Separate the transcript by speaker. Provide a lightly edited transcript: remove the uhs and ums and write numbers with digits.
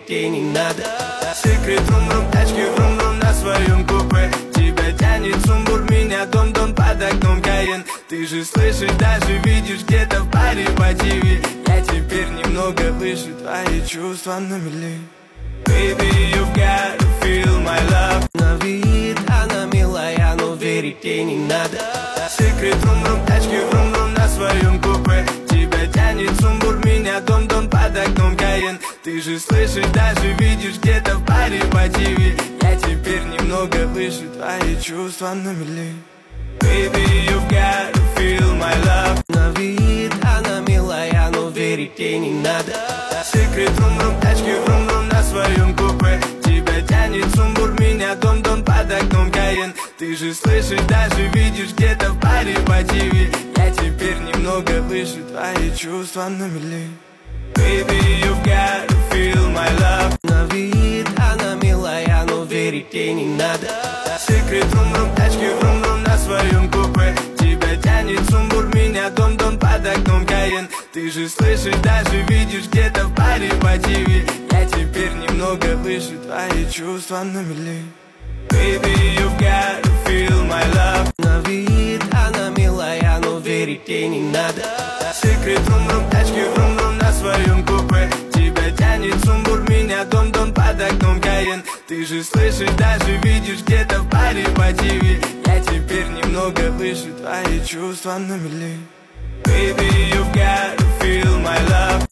Speaker 1: верить ей не надо. Секрет рум-рум, тачки врум-врум на своем купе. Тебя тянет сумбур, меня дом-дом под окном Каен. Ты же слышишь, даже видишь где-то в паре по ТВ. Я теперь немного выше, твои чувства на мели. Baby, you've got to feel my love. На вид она милая, но верить ей не надо. Секрет рум-рум, тачки врум-врум на своем купе. Тебя тянет сумбур, меня дом-дом под окном Каен. Ты же слышишь, даже видишь где-то в паре по ТВ. Я теперь немного выше, твои чувства на мели. Baby, you've got to feel my love. На вид она милая, но верить ей не надо. Секрет рум-рум, тачки врум-врум на своем купе. Тебя тянет сумбур, меня дом-дом под окном Каен. Ты же слышишь, даже видишь где-то в паре по ТВ. Я теперь немного выше, твои чувства на мели. Baby, you've got to feel my love. На вид она милая, но верить ей не надо. Секрет рум-рум, тачки врум-врум на своем купе. Тебя тянет сумбур, меня дом-дом под окном Каен. Ты же слышишь, даже видишь где-то в паре по ТВ. Я теперь немного выше, твои чувства на мели. Baby, you've got to feel my love. На вид она милая, но верить ей не надо. Секрет рум-рум, тачки врум-врум на своем купе. Тебя тянет сумбур, меня дом-дом под окном Каен. Ты же слышишь, даже видишь где-то в паре по ТВ. Я теперь немного выше, твои чувства на мели. Baby, you've got to feel my love.